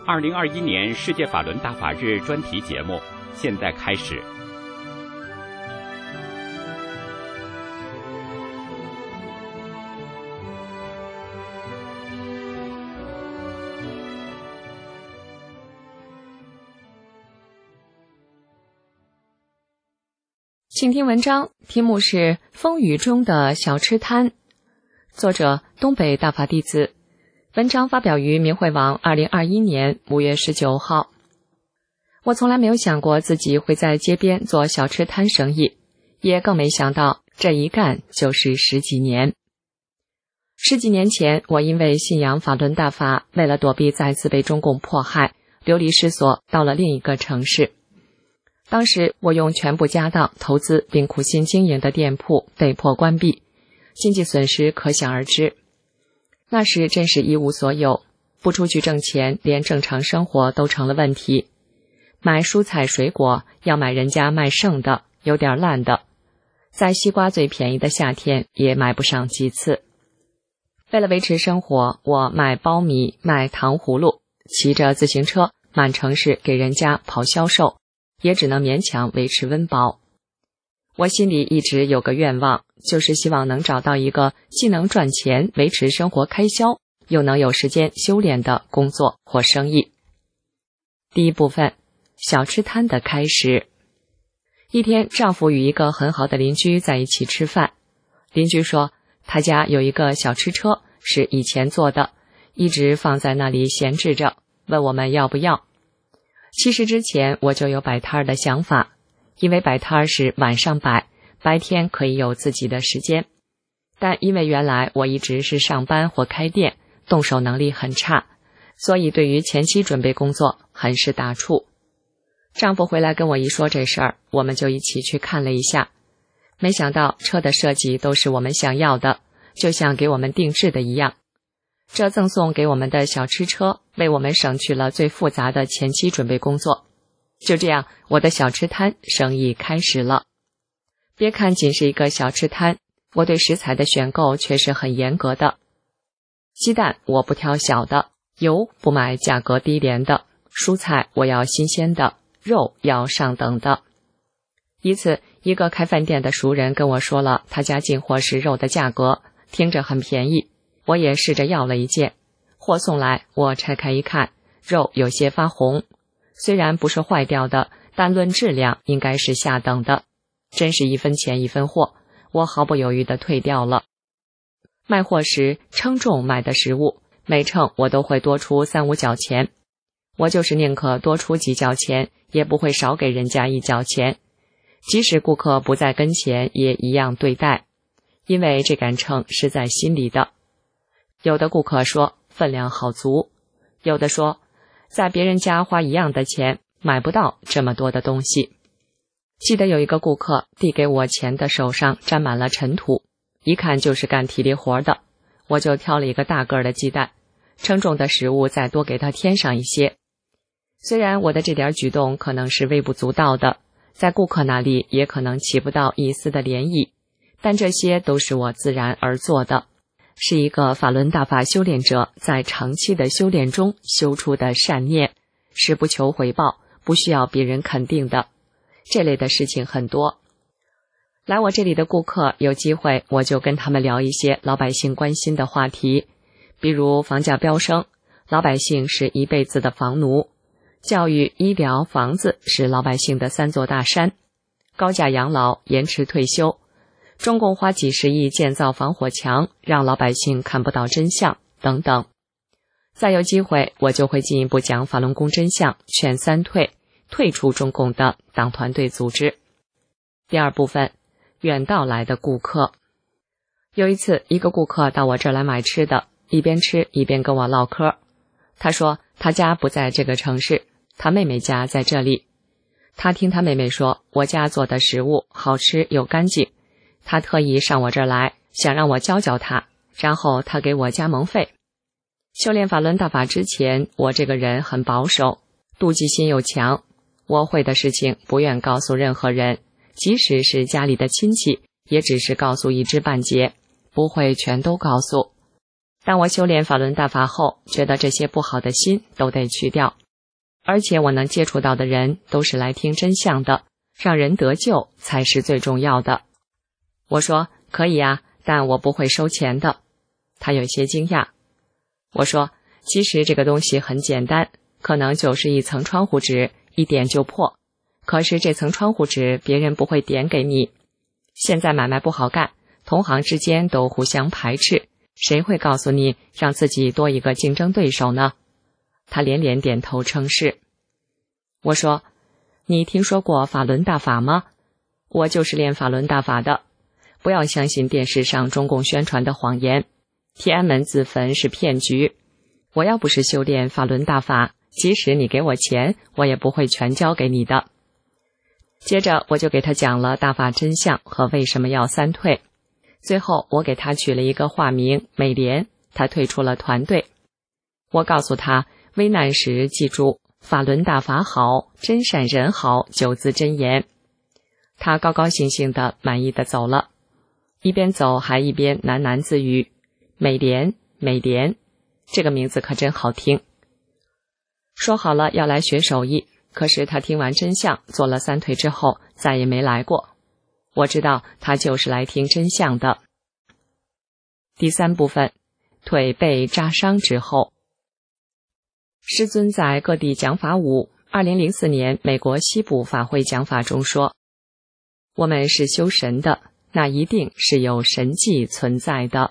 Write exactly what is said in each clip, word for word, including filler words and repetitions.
二零二一年世界法轮大法日专题节目现在开始。 请听文章，题目是《风雨中的小吃摊》，作者东北大法弟子。文章发表于明慧网二零二一年五月十九号。我从来没有想过自己会在街边做小吃摊生意，也更没想到这一干就是十几年。十几年前，我因为信仰法轮大法，为了躲避再次被中共迫害，流离失所到了另一个城市。当时我用全部家当投资并苦心经营的店铺被迫关闭，经济损失可想而知。那时真是一无所有，不出去挣钱，连正常生活都成了问题。买蔬菜水果要买人家卖剩的，有点烂的，在西瓜最便宜的夏天也买不上几次。为了维持生活，我卖苞米，卖糖葫芦，骑着自行车满城市给人家跑销售，也只能勉强维持温饱。我心里一直有个愿望，就是希望能找到一个既能赚钱维持生活开销，又能有时间修炼的工作或生意。第一部分，小吃摊的开始。一天，丈夫与一个很好的邻居在一起吃饭。邻居说，他家有一个小吃车，是以前做的，一直放在那里闲置着，问我们要不要。其实之前我就有摆摊的想法，因为摆摊是晚上摆，白天可以有自己的时间。但因为原来我一直是上班或开店，动手能力很差，所以对于前期准备工作很是打怵。丈夫回来跟我一说这事儿，我们就一起去看了一下。没想到车的设计都是我们想要的，就像给我们定制的一样。这赠送给我们的小吃车为我们省去了最复杂的前期准备工作。就这样，我的小吃摊生意开始了。别看仅是一个小吃摊，我对食材的选购却是很严格的。鸡蛋我不挑小的，油不买价格低廉的，蔬菜我要新鲜的，肉要上等的。一次，一个开饭店的熟人跟我说了他家进货时肉的价格，听着很便宜。我也试着要了一件，货送来，我拆开一看，肉有些发红，虽然不是坏掉的，但论质量应该是下等的，真是一分钱一分货，我毫不犹豫地退掉了。卖货时称重买的食物，每称我都会多出三五角钱，我就是宁可多出几角钱，也不会少给人家一角钱，即使顾客不在跟前也一样对待，因为这杆秤是在心里的。有的顾客说分量好足，有的说在别人家花一样的钱买不到这么多的东西。记得有一个顾客递给我钱的手上沾满了尘土，一看就是干体力活的，我就挑了一个大个的鸡蛋，称重的食物再多给他添上一些。虽然我的这点举动可能是微不足道的，在顾客那里也可能起不到一丝的涟漪，但这些都是我自然而做的，是一个法轮大法修炼者在长期的修炼中修出的善念，是不求回报，不需要别人肯定的。这类的事情很多。来我这里的顾客有机会，我就跟他们聊一些老百姓关心的话题，比如房价飙升，老百姓是一辈子的房奴；教育、医疗、房子是老百姓的三座大山；高价养老，延迟退休；中共花几十亿建造防火墙，让老百姓看不到真相，等等。再有机会，我就会进一步讲法轮功真相，劝三退，退出中共的党团队组织。第二部分，远道来的顾客。有一次，一个顾客到我这儿来买吃的，一边吃一边跟我唠嗑。他说他家不在这个城市，他妹妹家在这里。他听他妹妹说，我家做的食物好吃又干净，他特意上我这儿来，想让我教教他，然后他给我加盟费。修炼法轮大法之前，我这个人很保守，妒忌心又强，我会的事情不愿告诉任何人，即使是家里的亲戚，也只是告诉一知半解，不会全都告诉。当我修炼法轮大法后，觉得这些不好的心都得去掉， 而且我能接触到的人都是来听真相的，让人得救才是最重要的。我说可以啊，但我不会收钱的。他有些惊讶。我说其实这个东西很简单，可能就是一层窗户纸，一点就破。可是这层窗户纸别人不会点给你。现在买卖不好干，同行之间都互相排斥，谁会告诉你让自己多一个竞争对手呢？他连连点头称是。我说你听说过法轮大法吗？我就是练法轮大法的。不要相信电视上中共宣传的谎言，天安门自焚是骗局。我要不是修炼法轮大法，即使你给我钱，我也不会全交给你的。接着我就给他讲了大法真相和为什么要三退。最后我给他取了一个化名美莲，他退出了团队。我告诉他危难时记住法轮大法好，真善人好九字真言。他高高兴兴的满意的走了，一边走还一边喃喃自语，美莲美莲，这个名字可真好听。说好了要来学手艺，可是他听完真相做了三退之后再也没来过。我知道他就是来听真相的。第三部分，腿被扎伤之后。师尊在各地讲法五，二零零四年美国西部法会讲法中说，我们是修神的，那一定是有神迹存在的。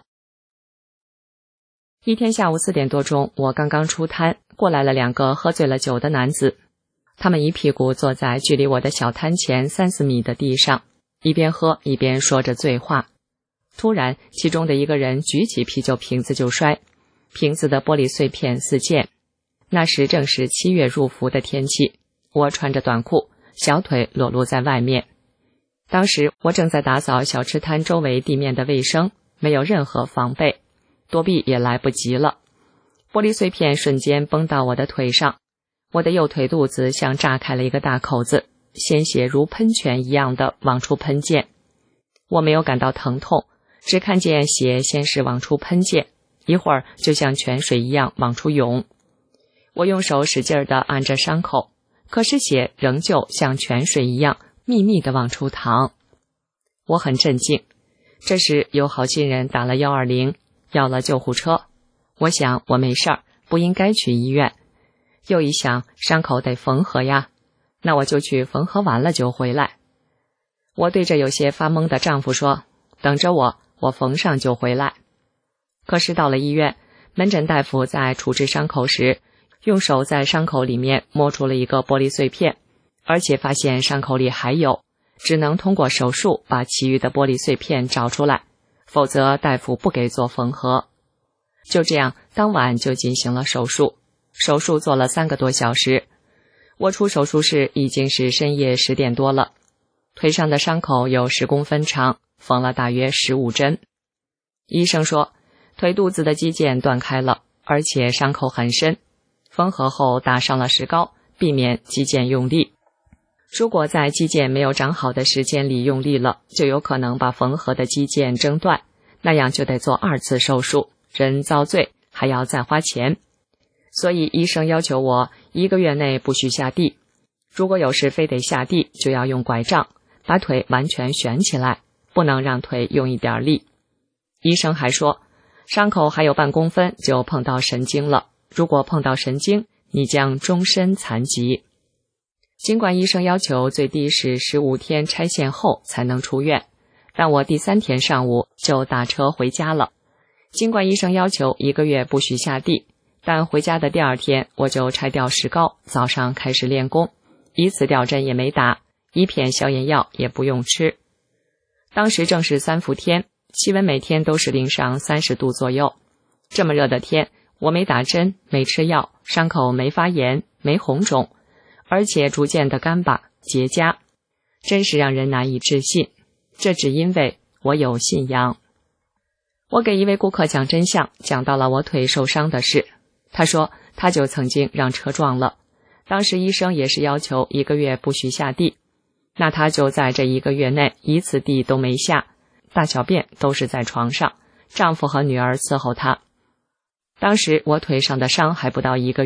一天下午四点多钟，我刚刚出摊，过来了两个喝醉了酒的男子，他们一屁股坐在距离我的小摊前三四米的地上，一边喝一边说着醉话。突然，其中的一个人举起啤酒瓶子就摔，瓶子的玻璃碎片四溅。那时正是七月入伏的天气，我穿着短裤，小腿裸露在外面。当时我正在打扫小吃摊周围地面的卫生，没有任何防备，躲避也来不及了。玻璃碎片瞬间崩到我的腿上，我的右腿肚子像炸开了一个大口子，鲜血如喷泉一样的往出喷溅。我没有感到疼痛，只看见血先是往出喷溅，一会儿就像泉水一样往出涌。我用手使劲地按着伤口，可是血仍旧像泉水一样密密地往出淌。我很震惊。这时有好心人打了一二零，要了救护车。我想我没事儿，不应该去医院。又一想，伤口得缝合呀，那我就去缝合完了就回来。我对着有些发懵的丈夫说，等着我，我缝上就回来。可是到了医院，门诊大夫在处置伤口时，用手在伤口里面摸出了一个玻璃碎片，而且发现伤口里还有，只能通过手术把其余的玻璃碎片找出来，否则大夫不给做缝合。就这样，当晚就进行了手术。手术做了三个多小时，我出手术室已经是深夜十点多了。腿上的伤口有十公分长，缝了大约十五针。医生说，腿肚子的肌腱断开了，而且伤口很深。缝合后打上了石膏，避免肌腱用力。如果在肌腱没有长好的时间里用力了，就有可能把缝合的肌腱挣断，那样就得做二次手术，人遭罪，还要再花钱。所以医生要求我一个月内不许下地，如果有事非得下地，就要用拐杖把腿完全悬起来，不能让腿用一点力。医生还说，伤口还有半公分就碰到神经了，如果碰到神经，你将终身残疾。尽管医生要求最低是十五天拆线后才能出院，但我第三天上午就打车回家了。尽管医生要求一个月不许下地，但回家的第二天我就拆掉石膏，早上开始练功，一次吊针也没打，一片消炎药也不用吃。当时正是三伏天，气温每天都是零上三十度左右。这么热的天，我没打针，没吃药，伤口没发炎，没红肿，而且逐渐的干巴结痂，真是让人难以置信。这只因为我有信仰。我给一位顾客讲真相，讲到了我腿受伤的事。他说他就曾经让车撞了，当时医生也是要求一个月不许下地，那他就在这一个月内一次地都没下，大小便都是在床上，丈夫和女儿伺候他。当时我腿上的伤还不到一个月，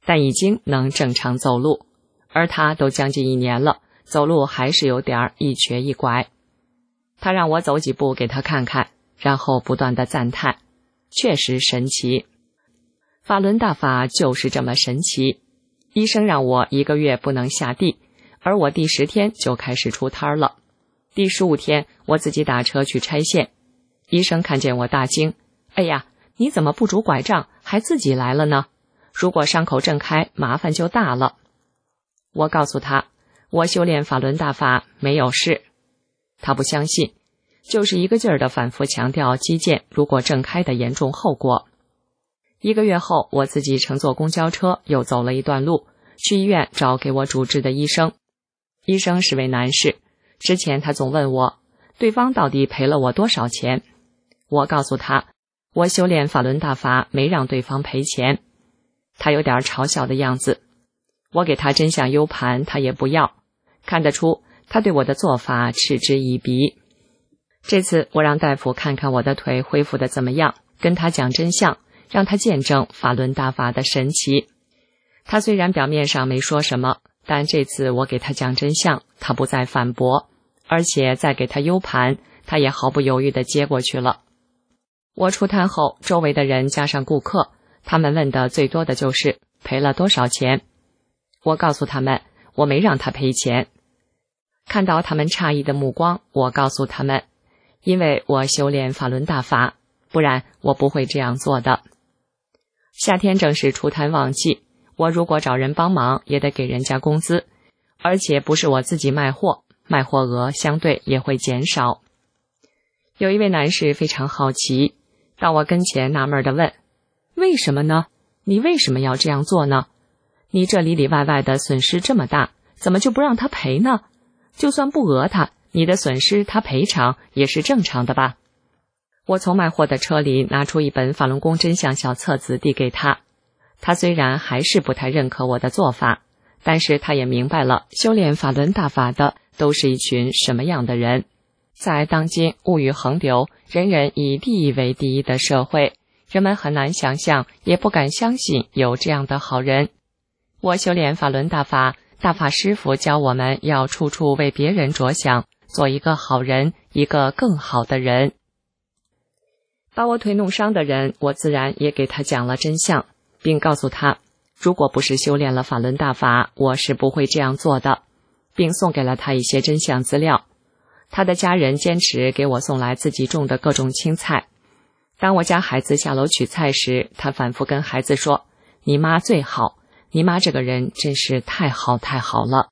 但已经能正常走路，而他都将近一年了，走路还是有点一瘸一拐。他让我走几步给他看看，然后不断地赞叹，确实神奇。法轮大法就是这么神奇。医生让我一个月不能下地，而我第十天就开始出摊了。第十五天我自己打车去拆线，医生看见我大惊，哎呀，你怎么不拄拐杖还自己来了呢？如果伤口正开，麻烦就大了。我告诉他，我修炼法轮大法没有事。他不相信，就是一个劲儿地反复强调肌腱如果正开的严重后果。一个月后，我自己乘坐公交车又走了一段路，去医院找给我主治的医生。医生是位男士，之前他总问我，对方到底赔了我多少钱。我告诉他，我修炼法轮大法没让对方赔钱。他有点嘲笑的样子。我给他真相 U 盘，他也不要，看得出他对我的做法嗤之以鼻。这次我让大夫看看我的腿恢复得怎么样，跟他讲真相，让他见证法轮大法的神奇。他虽然表面上没说什么，但这次我给他讲真相，他不再反驳，而且再给他 U 盘，他也毫不犹豫地接过去了。我出摊后，周围的人加上顾客，他们问的最多的就是赔了多少钱。我告诉他们，我没让他赔钱。看到他们诧异的目光，我告诉他们，因为我修炼法轮大法，不然我不会这样做的。夏天正是出摊旺季，我如果找人帮忙，也得给人家工资，而且不是我自己卖货，卖货额相对也会减少。有一位男士非常好奇，到我跟前纳闷地问，为什么呢？你为什么要这样做呢？你这里里外外的损失这么大，怎么就不让他赔呢？就算不讹他，你的损失他赔偿也是正常的吧？我从卖货的车里拿出一本法轮功真相小册子递给他，他虽然还是不太认可我的做法，但是他也明白了修炼法轮大法的都是一群什么样的人。在当今物欲横流，人人以利益为第一的社会，人们很难想象，也不敢相信有这样的好人。我修炼法轮大法，大法师父教我们要处处为别人着想，做一个好人，一个更好的人。把我腿弄伤的人，我自然也给他讲了真相，并告诉他，如果不是修炼了法轮大法，我是不会这样做的，并送给了他一些真相资料。他的家人坚持给我送来自己种的各种青菜。当我家孩子下楼取菜时，他反复跟孩子说，你妈最好，你妈这个人真是太好太好了。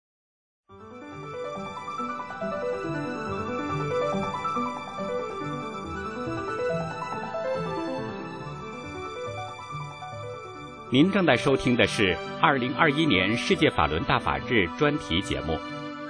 您正在收听的是二零二一年世界法轮大法日专题节目。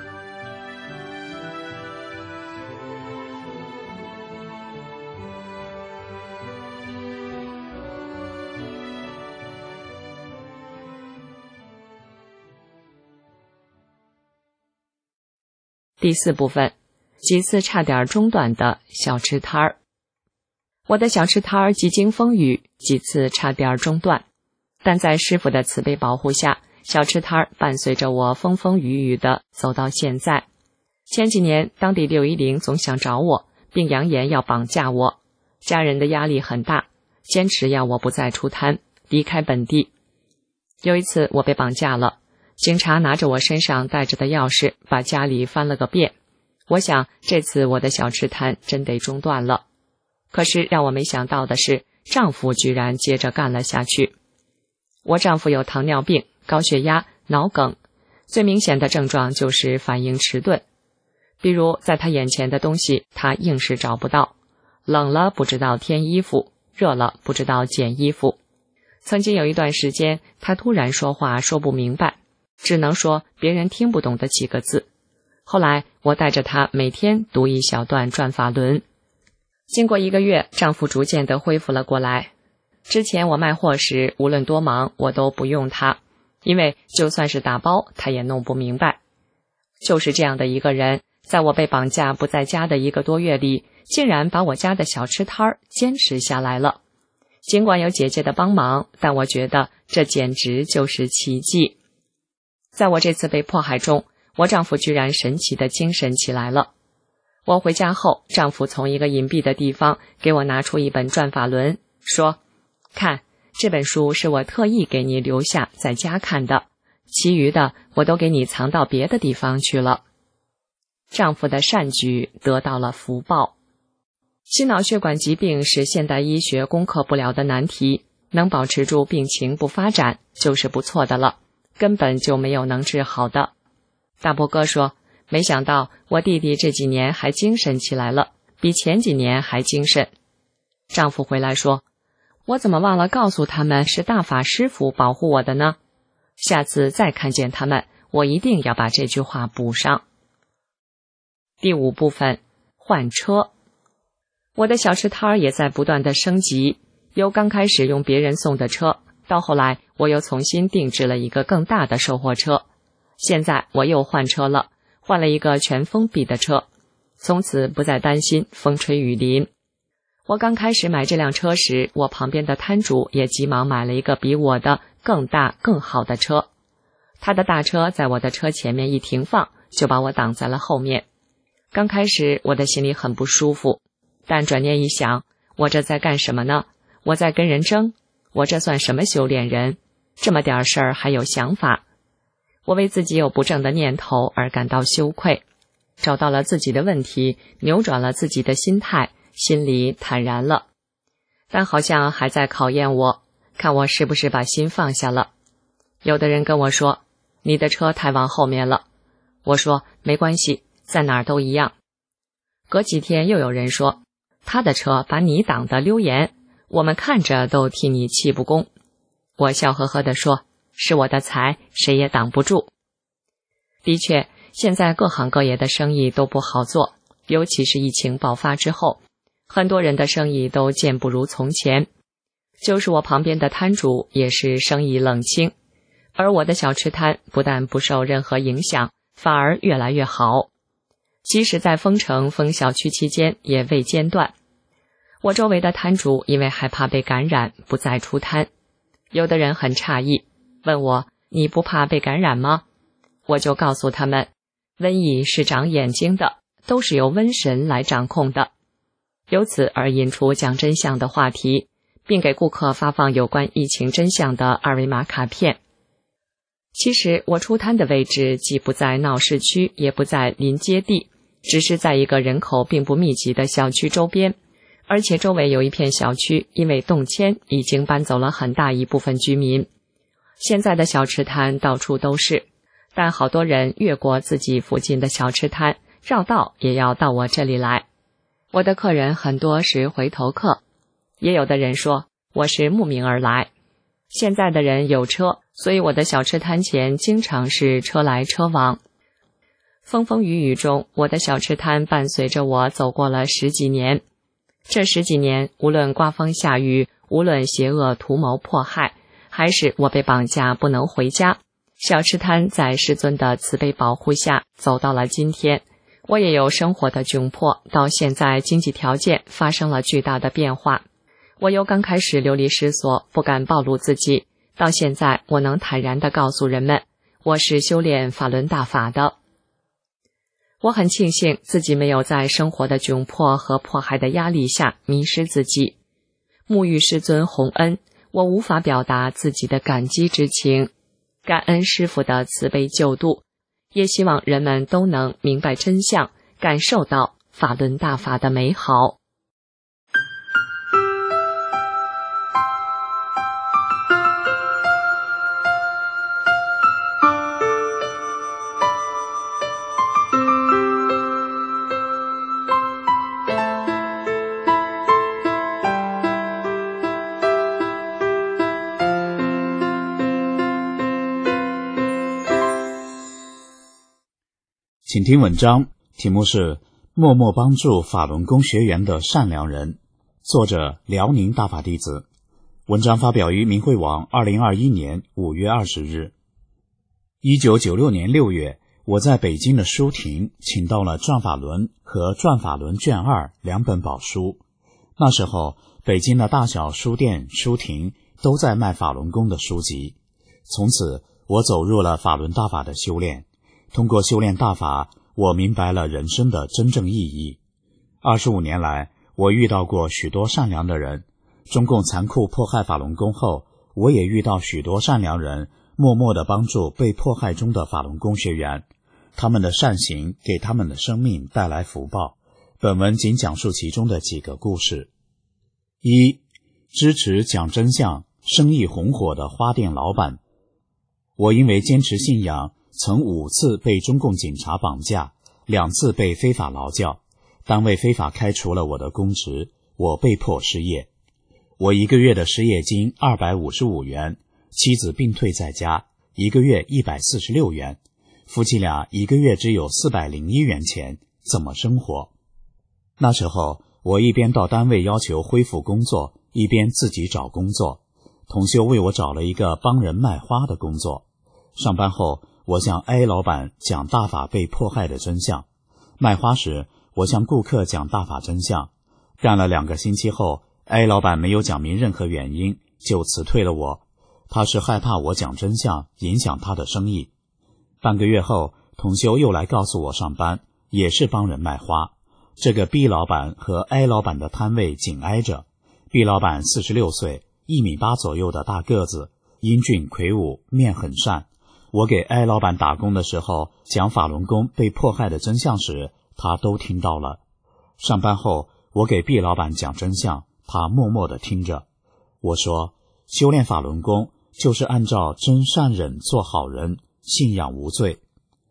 第四部分，几次差点中断的小吃摊儿。我的小吃摊儿几经风雨，几次差点中断，但在师父的慈悲保护下，小吃摊儿伴随着我风风雨雨的走到现在。前几年，当地六一零总想找我，并扬言要绑架我，家人的压力很大，坚持要我不再出摊，离开本地。有一次我被绑架了，警察拿着我身上带着的钥匙，把家里翻了个遍。我想这次我的小吃摊真得中断了。可是让我没想到的是，丈夫居然接着干了下去。我丈夫有糖尿病、高血压、脑梗，最明显的症状就是反应迟钝。比如在他眼前的东西，他硬是找不到，冷了不知道添衣服，热了不知道减衣服。曾经有一段时间，他突然说话说不明白，只能说别人听不懂的几个字。后来我带着他每天读一小段转法轮。经过一个月，丈夫逐渐地恢复了过来。之前我卖货时，无论多忙，我都不用他，因为就算是打包，他也弄不明白。就是这样的一个人，在我被绑架不在家的一个多月里，竟然把我家的小吃摊儿坚持下来了。 尽管有姐姐的帮忙，但我觉得这简直就是奇迹。在我这次被迫害中，我丈夫居然神奇地精神起来了。我回家后，丈夫从一个隐蔽的地方给我拿出一本转法轮，说：看，这本书是我特意给你留下在家看的，其余的我都给你藏到别的地方去了。丈夫的善举得到了福报。心脑血管疾病是现代医学攻克不了的难题，能保持住病情不发展就是不错的了，根本就没有能治好的。大伯哥说，没想到我弟弟这几年还精神起来了，比前几年还精神。丈夫回来说，我怎么忘了告诉他们是大法师父保护我的呢？下次再看见他们，我一定要把这句话补上。第五部分，换车。我的小吃摊也在不断的升级，由刚开始用别人送的车，到后来我又重新定制了一个更大的售货车。现在我又换车了，换了一个全封闭的车，从此不再担心风吹雨淋。我刚开始买这辆车时，我旁边的摊主也急忙买了一个比我的更大更好的车。他的大车在我的车前面一停放，就把我挡在了后面。刚开始我的心里很不舒服，但转念一想，我这在干什么呢？我在跟人争？我这算什么修炼人？这么点事儿还有想法？我为自己有不正的念头而感到羞愧，找到了自己的问题，扭转了自己的心态，心里坦然了。但好像还在考验我，看我是不是把心放下了。有的人跟我说，你的车太往后面了。我说，没关系，在哪儿都一样。隔几天又有人说，他的车把你挡得溜严，我们看着都替你气不公。我笑呵呵地说，是我的财，谁也挡不住。的确，现在各行各业的生意都不好做，尤其是疫情爆发之后，很多人的生意都渐不如从前。就是我旁边的摊主也是生意冷清，而我的小吃摊不但不受任何影响，反而越来越好。即使在封城封小区期间也未间断。我周围的摊主因为害怕被感染，不再出摊。有的人很诧异，问我，你不怕被感染吗？我就告诉他们，瘟疫是长眼睛的，都是由瘟神来掌控的。由此而引出讲真相的话题，并给顾客发放有关疫情真相的二维码卡片。其实我出摊的位置既不在闹市区，也不在临街地，只是在一个人口并不密集的小区周边，而且周围有一片小区因为动迁已经搬走了很大一部分居民。现在的小吃摊到处都是，但好多人越过自己附近的小吃摊，绕道也要到我这里来。我的客人很多是回头客，也有的人说我是慕名而来。现在的人有车，所以我的小吃摊前经常是车来车往。风风雨雨中，我的小吃摊伴随着我走过了十几年。这十几年，无论刮风下雨，无论邪恶图谋迫害，还是我被绑架不能回家，小吃摊在师尊的慈悲保护下走到了今天。我也有生活的窘迫，到现在经济条件发生了巨大的变化。我由刚开始流离失所，不敢暴露自己，到现在我能坦然地告诉人们，我是修炼法轮大法的。我很庆幸自己没有在生活的窘迫和迫害的压力下迷失自己。沐浴师尊洪恩，我无法表达自己的感激之情，感恩师父的慈悲救度，也希望人们都能明白真相，感受到法轮大法的美好。 请听文章，题目是《默默帮助法轮功学员的善良人》，作者辽宁大法弟子。文章发表于明慧网二零二一年五月二十日。一九九六年六月，我在北京的书亭请到了转法轮和转法轮卷二两本宝书。那时候北京的大小书店、书亭都在卖法轮功的书籍。从此，我走入了法轮大法的修炼。通过修炼大法，我明白了人生的真正意义。二十五年来，我遇到过许多善良的人。中共残酷迫害法轮功后，我也遇到许多善良人，默默地帮助被迫害中的法轮功学员。他们的善行给他们的生命带来福报。本文仅讲述其中的几个故事。一、支持讲真相、生意红火的花店老板。我因为坚持信仰，曾五次被中共警察绑架，两次被非法劳教，单位非法开除了我的公职，我被迫失业。我一个月的失业金二百五十五元，妻子病退在家，一个月一百四十六元，夫妻俩一个月只有四百零一元钱，怎么生活？那时候，我一边到单位要求恢复工作，一边自己找工作。同修为我找了一个帮人卖花的工作。上班后，我向 A 老板讲大法被迫害的真相。卖花时，我向顾客讲大法真相。干了两个星期后， A 老板没有讲明任何原因，就辞退了我。他是害怕我讲真相，影响他的生意。半个月后，同修又来告诉我上班，也是帮人卖花。这个 B 老板和 A 老板的摊位紧挨着。B 老板四十六岁，一米八左右的大个子，英俊魁梧，面很善。我给 A 老板打工的时候，讲法轮功被迫害的真相时，他都听到了。上班后，我给 B 老板讲真相，他默默地听着。我说，修炼法轮功就是按照真善忍做好人，信仰无罪。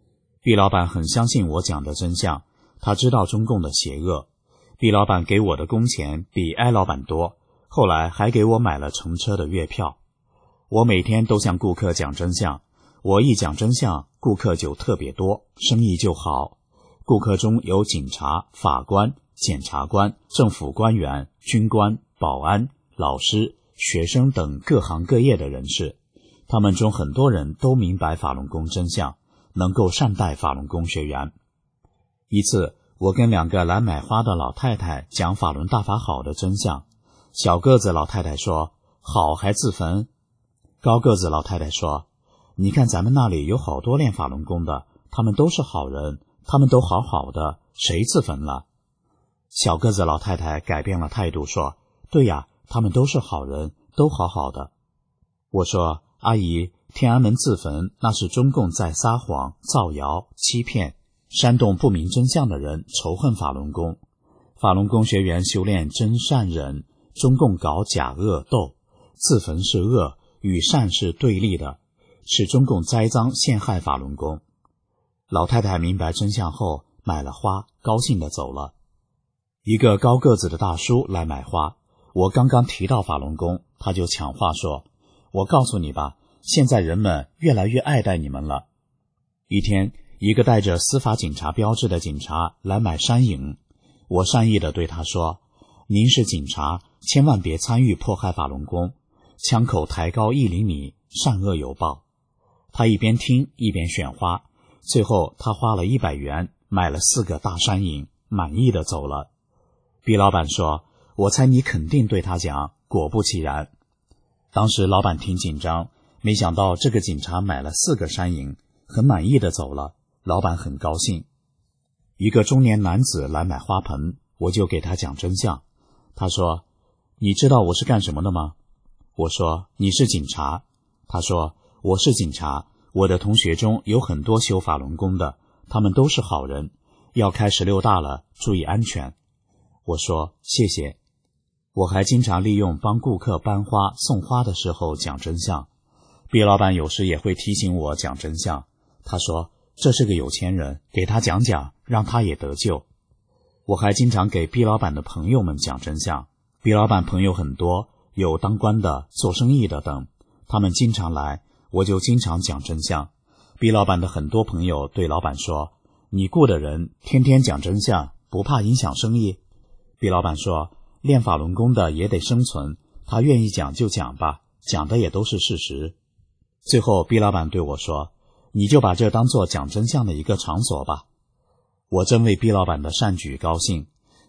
B 老板很相信我讲的真相，他知道中共的邪恶。 B 老板给我的工钱比 A 老板多，后来还给我买了乘车的月票。我每天都向顾客讲真相，我一讲真相，顾客就特别多，生意就好。顾客中有警察、法官、检察官、政府官员、军官、保安、老师、学生等各行各业的人士，他们中很多人都明白法轮功真相，能够善待法轮功学员。一次，我跟两个来买花的老太太讲法轮大法好的真相。小个子老太太说，好还自焚。高个子老太太说，你看咱们那里有好多练法轮功的，他们都是好人，他们都好好的，谁自焚了？小个子老太太改变了态度说，对呀，他们都是好人，都好好的。我说，阿姨，天安门自焚那是中共在撒谎、造谣、欺骗，煽动不明真相的人仇恨法轮功。法轮功学员修炼真善忍，中共搞假恶斗，自焚是恶，与善是对立的，是中共栽赃陷害法轮功。老太太明白真相后，买了花，高兴地走了。一个高个子的大叔来买花，我刚刚提到法轮功，他就抢话说，我告诉你吧，现在人们越来越爱戴你们了。一天，一个带着司法警察标志的警察来买山影，我善意地对他说，您是警察，千万别参与迫害法轮功，枪口抬高一厘米，善恶有报。他一边听一边选花，最后他花了一百元买了四个大山影，满意的走了。毕老板说，我猜你肯定对他讲，果不其然。当时老板挺紧张，没想到这个警察买了四个山影，很满意的走了，老板很高兴。一个中年男子来买花盆，我就给他讲真相。他说，你知道我是干什么的吗？我说，你是警察。他说，我是警察，我的同学中有很多修法轮功的，他们都是好人，要开十六大了，注意安全。我说，谢谢。我还经常利用帮顾客搬花送花的时候讲真相。毕老板有时也会提醒我讲真相，他说，这是个有钱人，给他讲讲，让他也得救。我还经常给毕老板的朋友们讲真相。毕老板朋友很多，有当官的、做生意的等，他们经常来，我就经常讲真相。毕老板的很多朋友对老板说，你雇的人天天讲真相，不怕影响生意？毕老板说，练法轮功的也得生存，他愿意讲就讲吧，讲的也都是事实。最后毕老板对我说，你就把这当作讲真相的一个场所吧。我真为毕老板的善举高兴。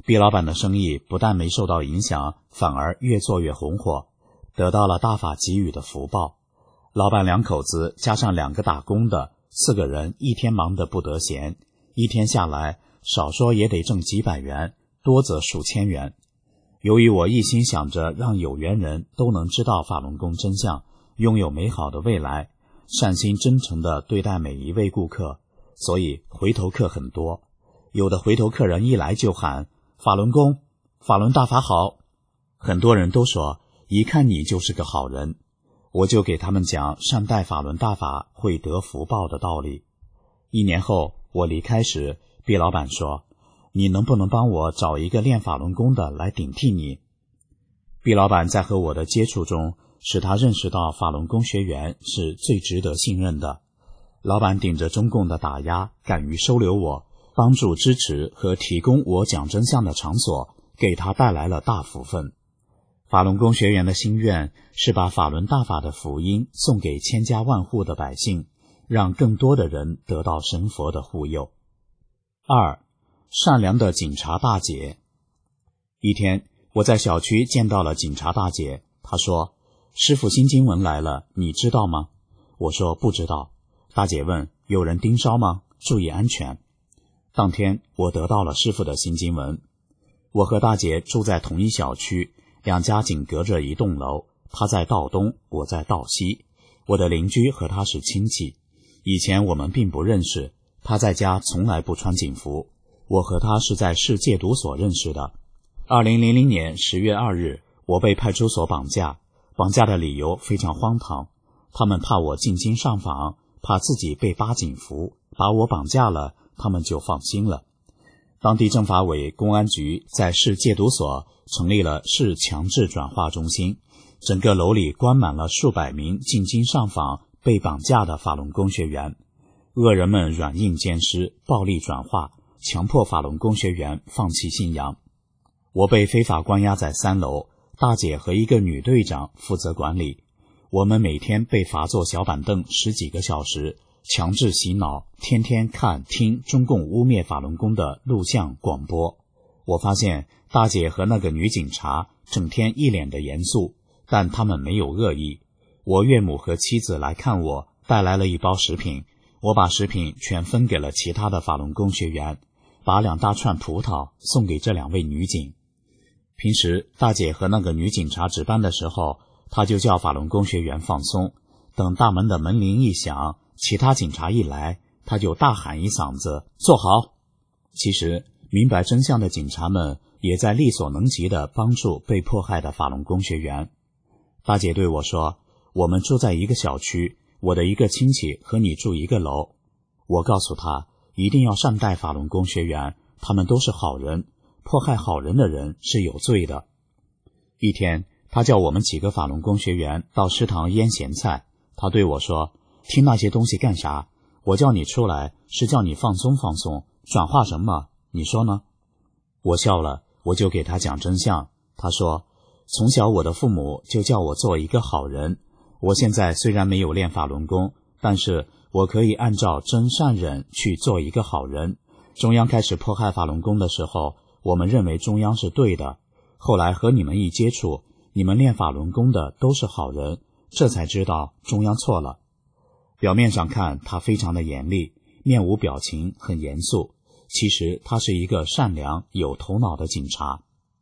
毕老板的生意不但没受到影响，反而越做越红火，得到了大法给予的福报。老板两口子加上两个打工的，四个人一天忙得不得闲，一天下来少说也得挣几百元，多则数千元。由于我一心想着让有缘人都能知道法轮功真相，拥有美好的未来，善心真诚地对待每一位顾客，所以回头客很多。有的回头客人一来就喊法轮功，法轮大法好，很多人都说一看你就是个好人。我就给他们讲善待法轮大法会得福报的道理。一年后我离开时，毕老板说，你能不能帮我找一个练法轮功的来顶替你？毕老板在和我的接触中，使他认识到法轮功学员是最值得信任的。老板顶着中共的打压，敢于收留我，帮助支持和提供我讲真相的场所，给他带来了大福分。法轮功学员的心愿是把法轮大法的福音送给千家万户的百姓，让更多的人得到神佛的护佑。二、善良的警察大姐。一天，我在小区见到了警察大姐，她说，师父新经文来了，你知道吗？我说不知道。大姐问，有人盯梢吗？注意安全。当天我得到了师父的新经文。我和大姐住在同一小区，两家仅隔着一栋楼，她在道东，我在道西。我的邻居和她是亲戚，以前我们并不认识，她在家从来不穿警服。我和她是在市戒毒所认识的。二零零零年十月二日，我被派出所绑架，绑架的理由非常荒唐，他们怕我进京上访，怕自己被扒警服，把我绑架了，他们就放心了。当地政法委公安局在市戒毒所成立了市强制转化中心，整个楼里关满了数百名进京上访被绑架的法轮功学员。恶人们软硬兼施，暴力转化，强迫法轮功学员放弃信仰。我被非法关押在三楼，大姐和一个女队长负责管理。我们每天被罚坐小板凳十几个小时，强制洗脑，天天看听中共污蔑法轮功的录像广播。我发现大姐和那个女警察整天一脸的严肃，但他们没有恶意。我岳母和妻子来看我，带来了一包食品，我把食品全分给了其他的法轮功学员，把两大串葡萄送给这两位女警。平时大姐和那个女警察值班的时候，她就叫法轮功学员放松，等大门的门铃一响，其他警察一来，她就大喊一嗓子，坐好。其实明白真相的警察们也在力所能及地帮助被迫害的法轮功学员。大姐对我说，我们住在一个小区，我的一个亲戚和你住一个楼。我告诉她，一定要善待法轮功学员，他们都是好人，迫害好人的人是有罪的。一天，他叫我们几个法轮功学员到食堂腌咸菜，他对我说，听那些东西干啥？我叫你出来是叫你放松放松，转化什么？你说呢？我笑了，我就给他讲真相。他说，从小我的父母就叫我做一个好人，我现在虽然没有练法轮功，但是我可以按照真善忍去做一个好人。中央开始迫害法轮功的时候，我们认为中央是对的，后来和你们一接触，你们练法轮功的都是好人，这才知道中央错了。表面上看他非常的严厉，面无表情，很严肃，其实他是一个善良有头脑的警察。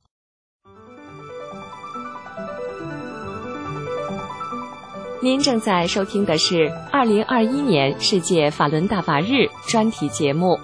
您正在收听的是二零二一年世界法轮大法日专题节目。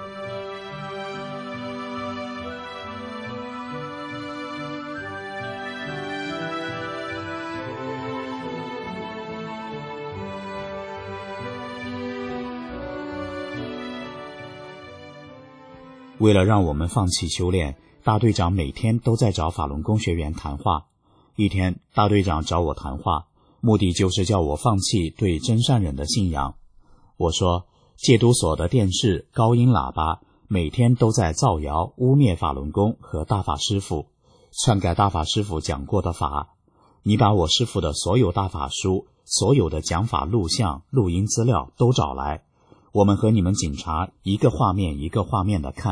为了让我们放弃修炼，大队长每天都在找法轮功学员谈话。一天，大队长找我谈话，目的就是叫我放弃对真善忍的信仰。我说，戒毒所的电视、高音喇叭每天都在造谣污蔑法轮功和大法师父，篡改大法师父讲过的法。你把我师父的所有大法书、所有的讲法录像、录音资料都找来，我们和你们警察一个画面一个画面的看，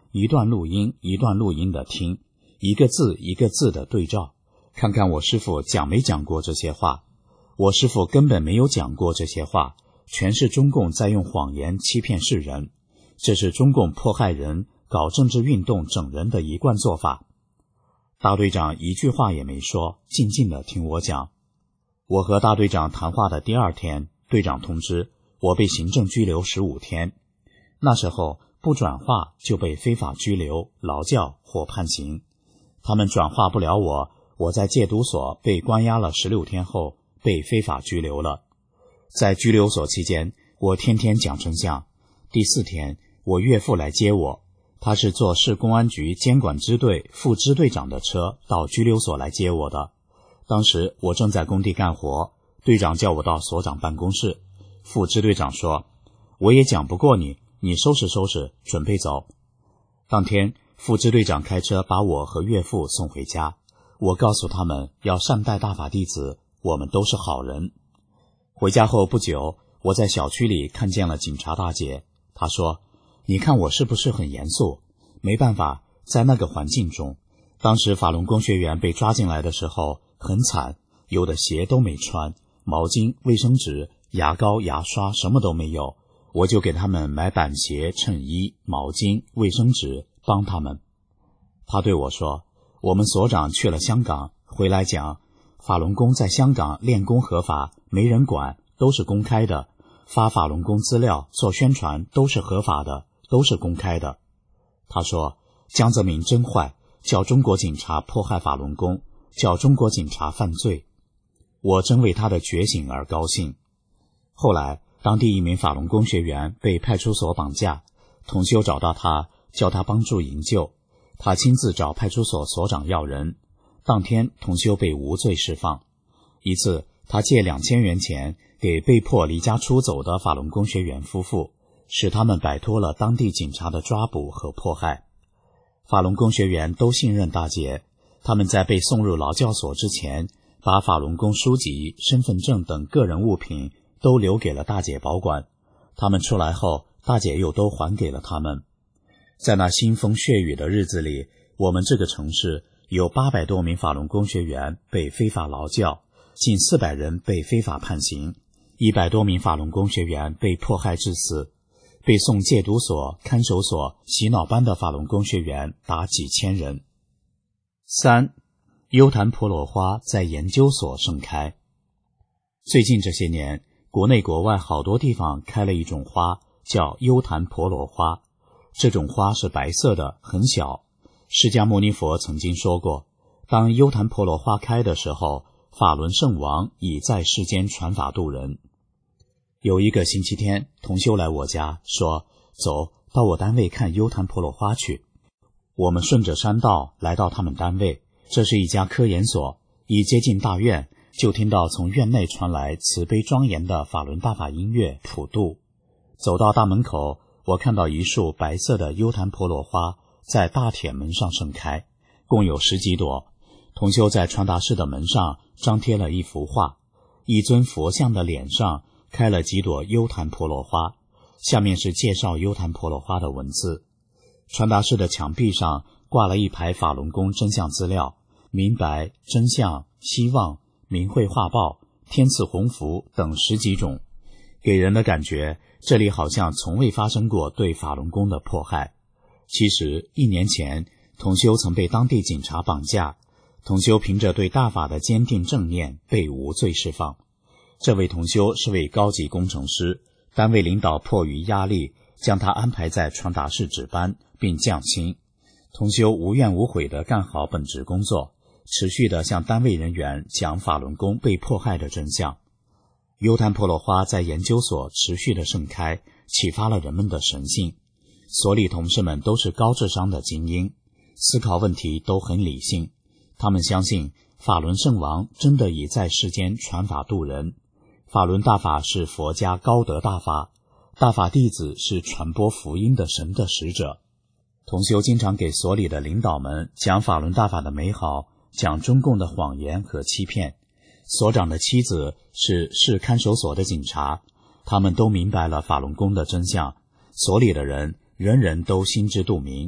一段录音一段录音的听，一个字一个字的对照，看看我师父讲没讲过这些话。我师父根本没有讲过这些话，全是中共在用谎言欺骗世人，这是中共迫害人、搞政治运动整人的一贯做法。大队长一句话也没说，静静地听我讲。我和大队长谈话的第二天，队长通知我被行政拘留十五天。那时候不转化就被非法拘留、劳教或判刑。他们转化不了我，我在戒毒所被关押了十六天后被非法拘留了。在拘留所期间，我天天讲真相。第四天，我岳父来接我，他是坐市公安局监管支队副支队长的车到拘留所来接我的。当时我正在工地干活，队长叫我到所长办公室。副支队长说，我也讲不过你，你收拾收拾，准备走。当天，副支队长开车把我和岳父送回家。我告诉他们要善待大法弟子，我们都是好人。回家后不久，我在小区里看见了警察大姐。她说，你看我是不是很严肃？没办法，在那个环境中，当时法轮功学员被抓进来的时候很惨，有的鞋都没穿，毛巾、卫生纸、牙膏、牙刷什么都没有，我就给他们买板鞋、衬衣、毛巾、卫生纸，帮他们。他对我说，我们所长去了香港，回来讲，法轮功在香港练功合法，没人管，都是公开的，发法轮功资料、做宣传都是合法的，都是公开的。他说，江泽民真坏，叫中国警察迫害法轮功，叫中国警察犯罪。我真为他的觉醒而高兴。后来，当地一名法轮功学员被派出所绑架，同修找到他，叫他帮助营救。他亲自找派出所所长要人，当天同修被无罪释放。一次，他借两千元钱给被迫离家出走的法轮功学员夫妇，使他们摆脱了当地警察的抓捕和迫害。法轮功学员都信任大姐，他们在被送入劳教所之前，把法轮功书籍、身份证等个人物品都留给了大姐保管。他们出来后，大姐又都还给了他们。在那腥风血雨的日子里，我们这个城市有八百多名法轮功学员被非法劳教，近四百人被非法判刑，一百多名法轮功学员被迫害致死，被送戒毒所、看守所、洗脑班的法轮功学员达几千人。三，优昙婆罗花在研究所盛开。最近这些年，国内国外好多地方开了一种花，叫优昙婆罗花。这种花是白色的，很小。释迦牟尼佛曾经说过，当优昙婆罗花开的时候，法轮圣王已在世间传法度人。有一个星期天，同修来我家说，走到我单位看优昙婆罗花去。我们顺着山道来到他们单位，这是一家科研所。一接近大院，就听到从院内传来慈悲庄严的法轮大法音乐普度。走到大门口，我看到一束白色的优昙婆罗花在大铁门上盛开，共有十几朵。同修在传达室的门上张贴了一幅画，一尊佛像的脸上开了几朵优昙婆罗花，下面是介绍优昙婆罗花的文字。传达室的墙壁上挂了一排法轮功真相资料，明白、真相、希望、明慧画报、天赐鸿福等十几种，给人的感觉这里好像从未发生过对法轮功的迫害。其实一年前，同修曾被当地警察绑架，同修凭着对大法的坚定正念被无罪释放。这位同修是位高级工程师，单位领导迫于压力将他安排在传达室值班并降薪。同修无怨无悔地干好本职工作，持续地向单位人员讲法轮功被迫害的真相。优昙婆罗花在研究所持续地盛开，启发了人们的神性。所里同事们都是高智商的精英，思考问题都很理性。他们相信法轮圣王真的已在世间传法度人，法轮大法是佛家高德大法，大法弟子是传播福音的神的使者。同修经常给所里的领导们讲法轮大法的美好，讲中共的谎言和欺骗。所长的妻子是市看守所的警察，他们都明白了法轮功的真相，所里的人人人都心知肚明。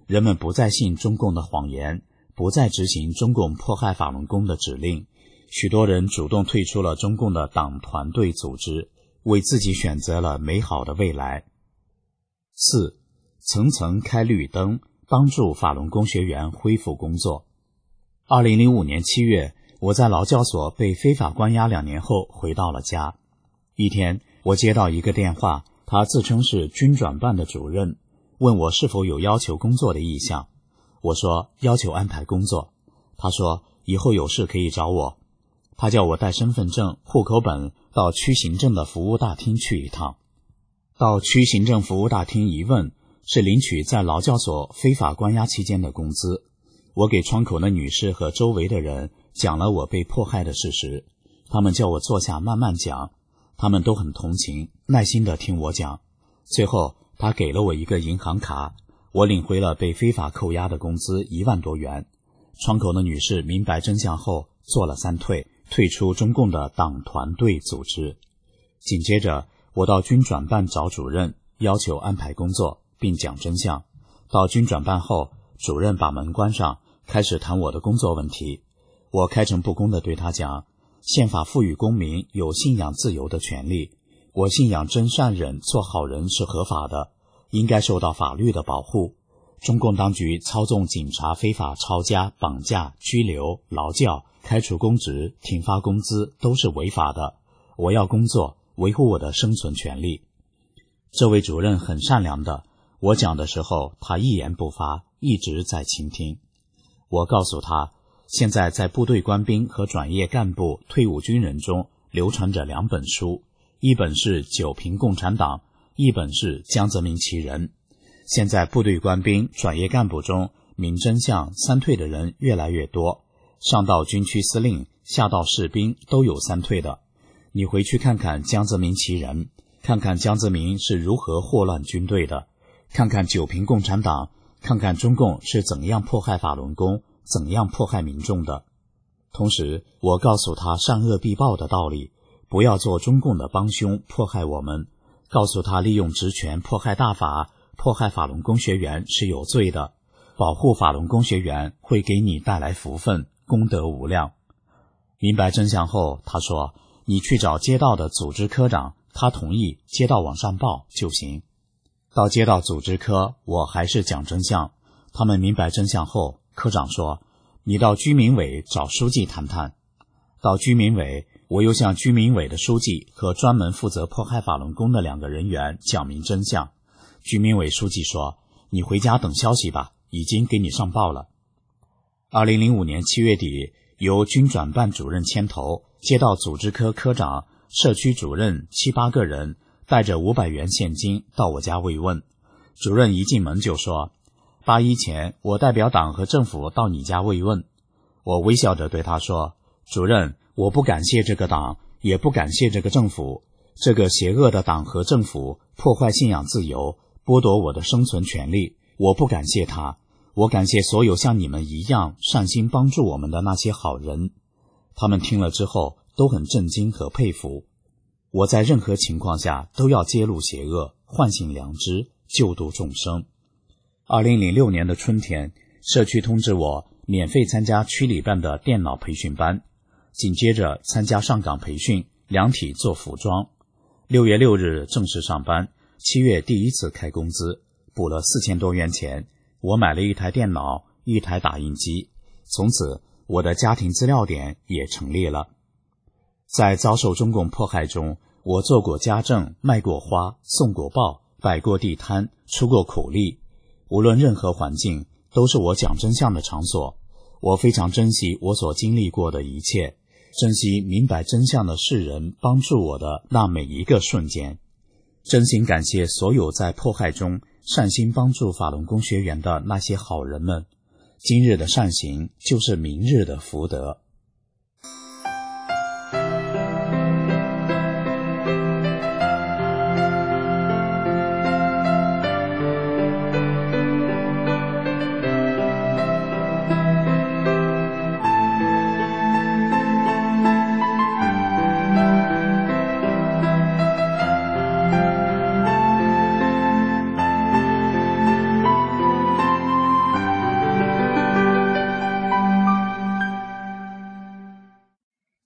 人们不再信中共的谎言，不再执行中共迫害法轮功的指令，许多人主动退出了中共的党团队组织，为自己选择了美好的未来。四、层层开绿灯，帮助法轮功学员恢复工作。二零零五年七月，我在劳教所被非法关押两年后回到了家。一天，我接到一个电话，他自称是军转办的主任，问我是否有要求工作的意向。我说要求安排工作。他说以后有事可以找我。他叫我带身份证、户口本到区行政的服务大厅去一趟。到区行政服务大厅一问，是领取在劳教所非法关押期间的工资。我给窗口的女士和周围的人讲了我被迫害的事实，他们叫我坐下慢慢讲，他们都很同情，耐心地听我讲。最后他给了我一个银行卡，我领回了被非法扣押的工资一万多元。窗口的女士明白真相后做了三退，退出中共的党团队组织。紧接着我到军转办找主任，要求安排工作并讲真相。到军转办后，主任把门关上，开始谈我的工作问题。我开诚布公地对他讲，宪法赋予公民有信仰自由的权利，我信仰真善忍做好人是合法的，应该受到法律的保护。中共当局操纵警察非法抄家、绑架、拘留、劳教、开除公职、停发工资都是违法的，我要工作，维护我的生存权利。这位主任很善良的，我讲的时候他一言不发，一直在倾听。我告诉他，现在在部队官兵和转业干部、退伍军人中流传着两本书，一本是《九评共产党》，一本是《江泽民其人》。现在部队官兵、转业干部中明真相、三退的人越来越多，上到军区司令，下到士兵都有三退的。你回去看看江泽民其人，看看江泽民是如何祸乱军队的，看看九评共产党，看看中共是怎样迫害法轮功，怎样迫害民众的。同时我告诉他善恶必报的道理，不要做中共的帮凶迫害我们，告诉他利用职权迫害大法、迫害法轮功学员是有罪的，保护法轮功学员会给你带来福分，功德无量。明白真相后，他说你去找街道的组织科长，他同意街道往上报就行。到街道组织科，我还是讲真相。他们明白真相后，科长说你到居民委找书记谈谈。到居民委，我又向居民委的书记和专门负责迫害法轮功的两个人员讲明真相。居民委书记说你回家等消息吧，已经给你上报了。二零零五年七月底，由军转办主任牵头，街道组织科科长、社区主任七八个人带着五百元现金到我家慰问。主任一进门就说，八一前我代表党和政府到你家慰问。我微笑着对他说，主任，我不感谢这个党，也不感谢这个政府，这个邪恶的党和政府破坏信仰自由，剥夺我的生存权利，我不感谢他，我感谢所有像你们一样善心帮助我们的那些好人。他们听了之后都很震惊和佩服。我在任何情况下都要揭露邪恶，唤醒良知，救度众生。二零零六年的春天，社区通知我免费参加区里办的电脑培训班，紧接着参加上岗培训，量体做服装。六月六日正式上班，七月第一次开工资，补了四千多元钱。我买了一台电脑，一台打印机，从此我的家庭资料点也成立了。在遭受中共迫害中，我做过家政，卖过花，送过报，摆过地摊，出过苦力。无论任何环境，都是我讲真相的场所。我非常珍惜我所经历过的一切，珍惜明白真相的世人帮助我的那每一个瞬间。真心感谢所有在迫害中善心帮助法轮功学员的那些好人们，今日的善行就是明日的福德。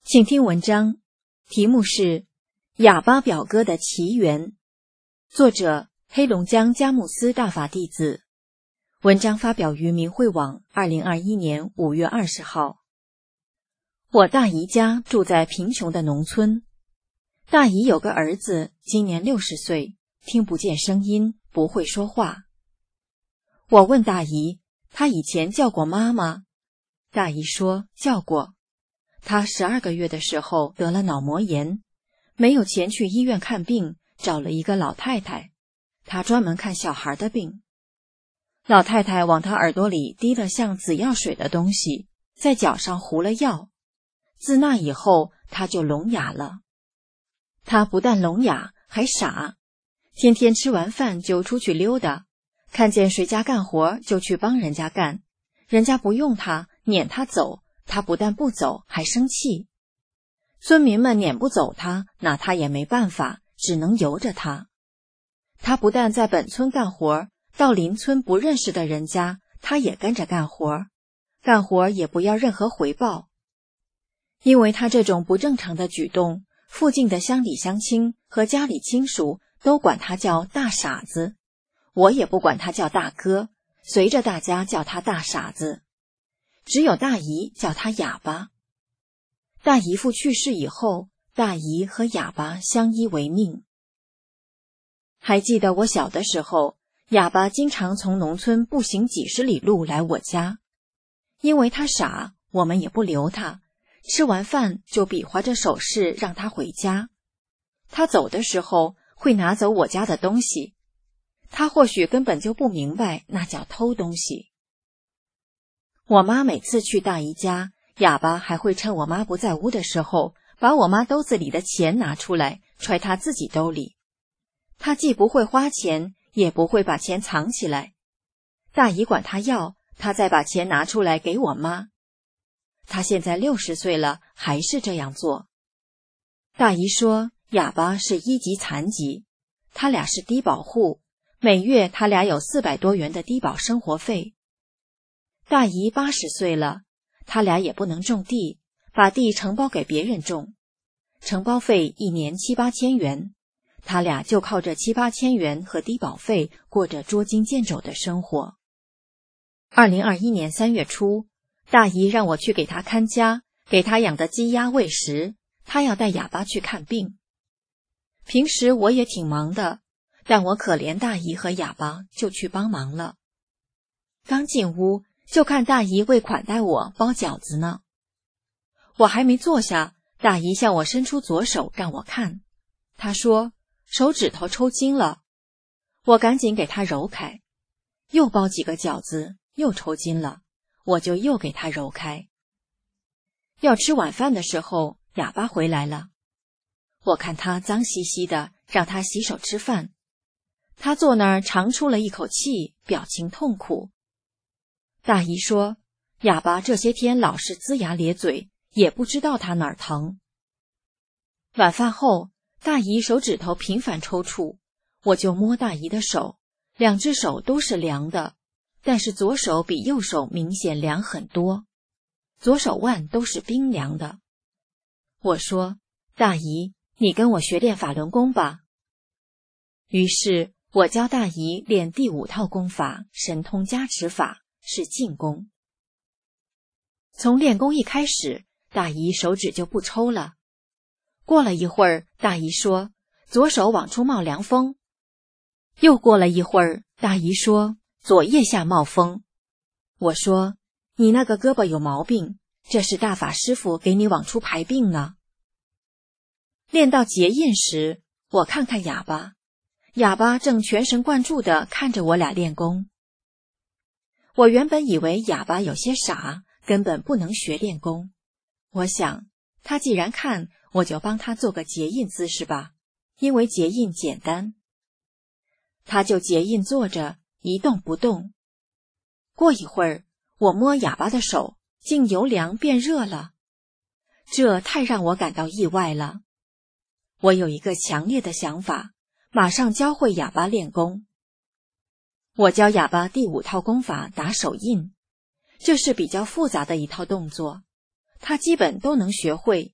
请听文章，题目是《哑巴表哥的奇缘》，作者黑龙江佳木斯大法弟子。文章发表于明慧网，二零二一年五月二十号。我大姨家住在贫穷的农村，大姨有个儿子，今年六十岁，听不见声音，不会说话。我问大姨，他以前叫过妈吗？大姨说叫过。他十二个月的时候得了脑膜炎，没有钱去医院看病，找了一个老太太，她专门看小孩的病。老太太往他耳朵里滴了像紫药水的东西，在脚上糊了药。自那以后，他就聋哑了。他不但聋哑，还傻，天天吃完饭就出去溜达，看见谁家干活就去帮人家干，人家不用他，撵他走，他不但不走，还生气。村民们撵不走他，那他也没办法，只能由着他。他不但在本村干活，到邻村不认识的人家，他也跟着干活，干活也不要任何回报。因为他这种不正常的举动，附近的乡里乡亲和家里亲属都管他叫大傻子，我也不管他叫大哥，随着大家叫他大傻子。只有大姨叫他哑巴。大姨父去世以后，大姨和哑巴相依为命。还记得我小的时候，哑巴经常从农村步行几十里路来我家。因为他傻，我们也不留他，吃完饭就比划着手势让他回家。他走的时候会拿走我家的东西，他或许根本就不明白那叫偷东西。我妈每次去大姨家，哑巴还会趁我妈不在屋的时候，把我妈兜子里的钱拿出来，揣他自己兜里。他既不会花钱，也不会把钱藏起来。大姨管他要，他再把钱拿出来给我妈。他现在六十岁了，还是这样做。大姨说，哑巴是一级残疾，他俩是低保户，每月他俩有四百多元的低保生活费。大姨八十岁了，他俩也不能种地，把地承包给别人种，承包费一年七八千元，他俩就靠这七八千元和低保费过着捉襟见肘的生活。二零二一年三月初，大姨让我去给他看家，给他养的鸡鸭喂食，他要带哑巴去看病。平时我也挺忙的，但我可怜大姨和哑巴，就去帮忙了。刚进屋，就看大姨为款待我包饺子呢。我还没坐下，大姨向我伸出左手让我看，她说手指头抽筋了。我赶紧给她揉开，又包几个饺子，又抽筋了，我就又给她揉开。要吃晚饭的时候，哑巴回来了，我看他脏兮兮的，让他洗手吃饭。他坐那儿长出了一口气，表情痛苦。大姨说，哑巴这些天老是龇牙咧嘴，也不知道他哪儿疼。晚饭后，大姨手指头频繁抽搐，我就摸大姨的手，两只手都是凉的，但是左手比右手明显凉很多，左手腕都是冰凉的。我说，大姨，你跟我学练法轮功吧。于是我教大姨练第五套功法神通加持法，是静功。从练功一开始，大姨手指就不抽了。过了一会儿，大姨说，左手往出冒凉风。又过了一会儿，大姨说，左腋下冒风。我说，你那个胳膊有毛病，这是大法师父给你往出排病呢。练到结印时，我看看哑巴，哑巴正全神贯注地看着我俩练功。我原本以为哑巴有些傻，根本不能学练功。我想，他既然看，我就帮他做个结印姿势吧，因为结印简单。他就结印坐着，一动不动。过一会儿，我摸哑巴的手，竟由凉变热了，这太让我感到意外了。我有一个强烈的想法，马上教会哑巴练功。我教哑巴第五套功法打手印，这是比较复杂的一套动作，他基本都能学会，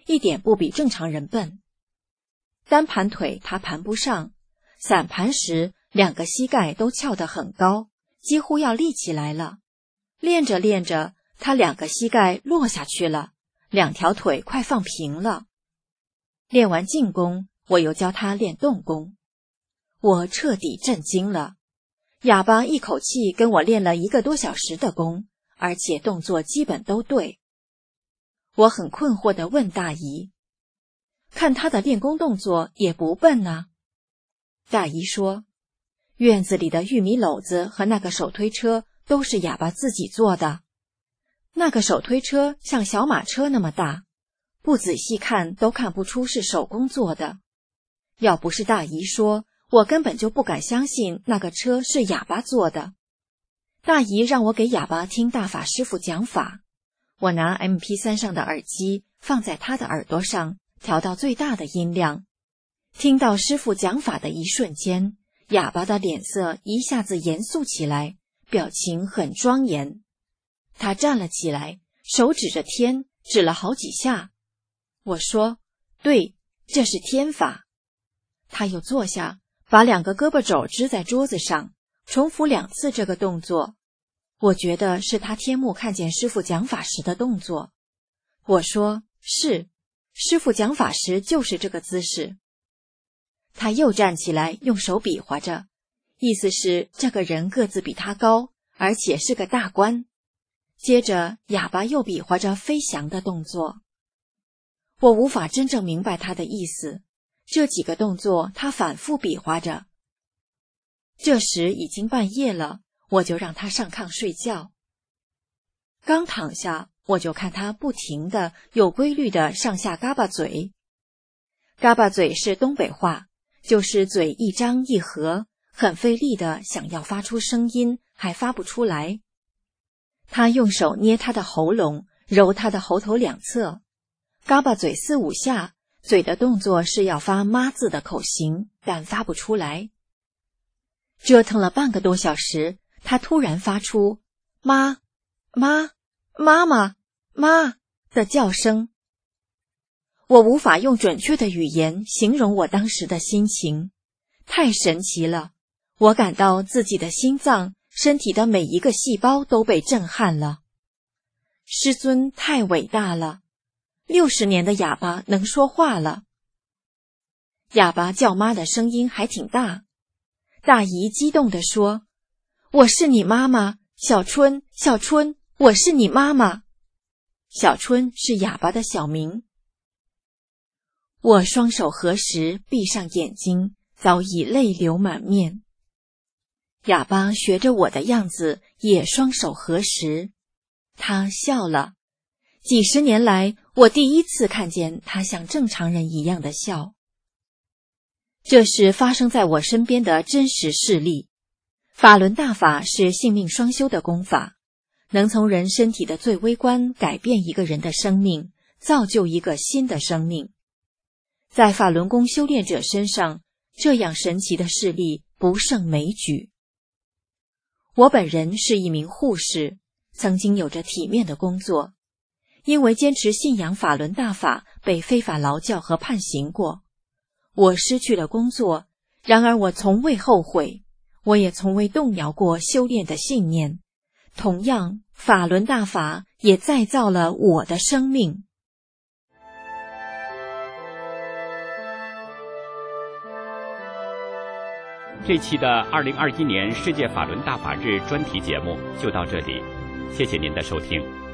一点不比正常人笨。单盘腿他盘不上，散盘时两个膝盖都翘得很高，几乎要立起来了。练着练着，他两个膝盖落下去了，两条腿快放平了。练完静功，我又教他练动功。我彻底震惊了，哑巴一口气跟我练了一个多小时的功，而且动作基本都对。我很困惑地问大姨，看他的练功动作也不笨啊。大姨说，院子里的玉米篓子和那个手推车都是哑巴自己做的。那个手推车像小马车那么大，不仔细看都看不出是手工做的。要不是大姨说，我根本就不敢相信那个车是哑巴做的。大姨让我给哑巴听大法师父讲法，我拿 M P 三 上的耳机放在他的耳朵上，调到最大的音量。听到师父讲法的一瞬间，哑巴的脸色一下子严肃起来，表情很庄严。他站了起来，手指着天，指了好几下。我说，对，这是天法。他又坐下，把两个胳膊肘支在桌子上，重复两次这个动作。我觉得是他天幕看见师父讲法时的动作。我说，是，师父讲法时就是这个姿势。他又站起来，用手比划着，意思是这个人个子比他高，而且是个大官。接着哑巴又比划着飞翔的动作。我无法真正明白他的意思，这几个动作他反复比划着。这时已经半夜了，我就让他上炕睡觉。刚躺下，我就看他不停的、有规律的上下嘎巴嘴。嘎巴嘴是东北话，就是嘴一张一合，很费力的想要发出声音，还发不出来。他用手捏他的喉咙，揉他的喉头两侧，嘎巴嘴四五下，嘴的动作是要发妈字的口型，但发不出来。折腾了半个多小时，他突然发出妈妈妈妈妈的叫声。我无法用准确的语言形容我当时的心情，太神奇了，我感到自己的心脏、身体的每一个细胞都被震撼了。师尊太伟大了，六十年的哑巴能说话了。哑巴叫妈的声音还挺大。大姨激动地说，我是你妈妈，小春，小春，我是你妈妈。小春是哑巴的小名。我双手合十，闭上眼睛，早已泪流满面。哑巴学着我的样子，也双手合十。他笑了。几十年来，我第一次看见他像正常人一样的笑。这是发生在我身边的真实事例。法轮大法是性命双修的功法，能从人身体的最微观改变一个人的生命，造就一个新的生命。在法轮功修炼者身上，这样神奇的事例不胜枚举。我本人是一名护士，曾经有着体面的工作，因为坚持信仰法轮大法，被非法劳教和判刑过。我失去了工作，然而我从未后悔，我也从未动摇过修炼的信念。同样，法轮大法也再造了我的生命。 这期的二零二一年世界法轮大法日专题节目就到这里，谢谢您的收听。